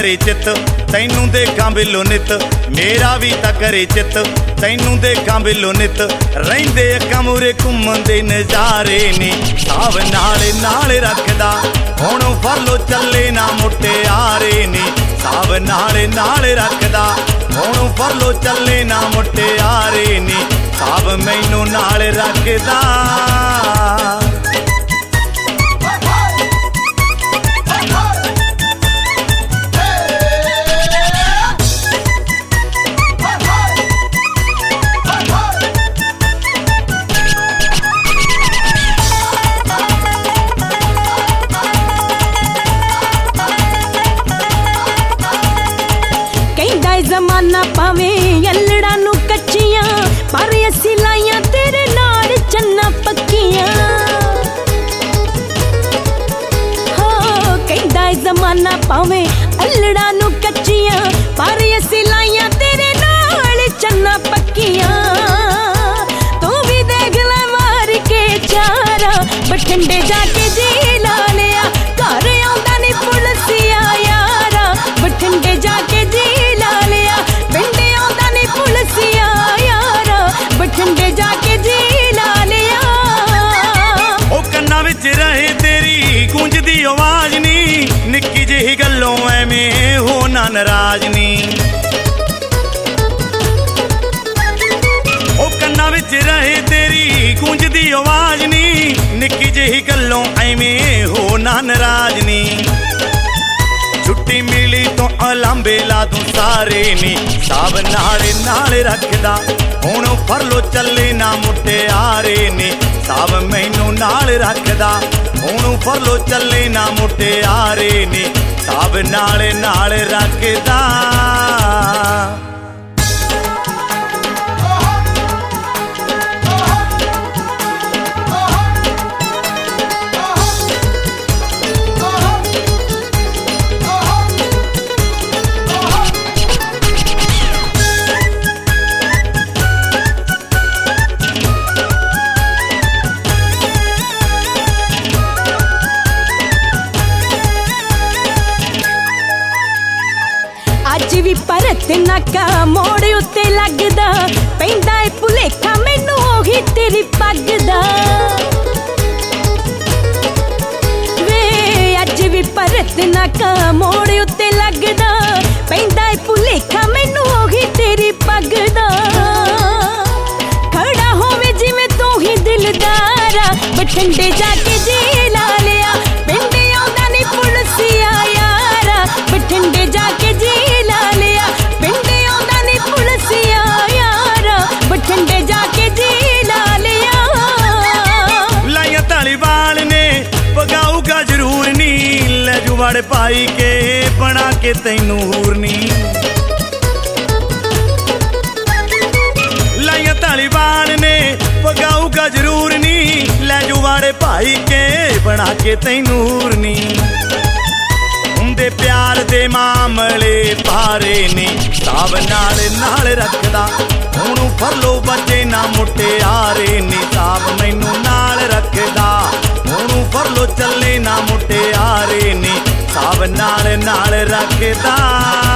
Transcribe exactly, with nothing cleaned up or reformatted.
करे चित तैनू देखा बिलो नित, मेरा भी ता करे चित तैनू देखा बिलो नित। रहिंदे अक्कां मूरे घुम्मण दे नज़ारे नी, साब नाले नाले रखदा हुण फरलो चले ना मुटियारे नी, साब नाले नाले रखदा हुण फरलो चले ना मुटियारे नी, साब मैनू नाल रखदा। जमाना पावे अल्लड़ा नू कच्चियां, पर असी लाइयां तेरे नाल चन्ना पक्कियां। हो कहंदा जमाना पावे अल्लड़ा नू कच्चियां, पर असी लाइयां तेरे नाल चन्ना पक्कियां। तू भी देख ले मार के चारा, बठिंडे जाके जी ला लिया, घर आउंदा नी पुलिसिया यारा, बठिंडे जाके जी बठिंडे जाके जी ला लिया। ओ कन्ना विच रहे तेरी गूंजदी आवाज नी, निक्की जिही गल्लों एवें हो ना नाराज नी। ओ कन्ना विच रहे तेरी गूंजदी आवाज नी, निक्की जिही गल्लों एवें हो ना नाराज नी। छुट्टी मिली तो अलांबे ला दूं सारे नी, साब नाले नाले रखदा हुण फरलो चले ना मुटियारे नी, साब मैनू नाल रखदा हुण फरलो चले ना मुटियारे नी, साब नाल नाल रखदा। अज भी परत नाका मोड़ उत्ते लगदा, पैंदा ए भुलेखा मैनू ओही तेरी पग दा। वे अज भी परत नाका मोड़ उत्ते लगदा, पैंदा ए भुलेखा मैनू ओही तेरी पग दा। खड़ा होवे जिवें तू ही दिलदारा, बठिंडे जाके जी ला लिया, पिंडे आउंदा नी पुलिसिया यारा, बठिंडे जाके जी बठिंडे जाके जी ला लिया। लाइया धालीवाल ने पगाऊगा जरूर नी, ले जू वड़ पाई के बना के तैनू हूर नी। लाइया धालीवाल ने पगाऊगा जरूर नी, ले जू वड़ पाई के बना के तैनू हूर नी। उंदे प्यार दे मामले पारे नी, साब नाल नाल रखदा हुण फरलो बचे ना मुटियारे नी, साब मैनू नाल रखदा हुण फरलो चले ना मुटियारे नी, साब नाल नाल रखदा।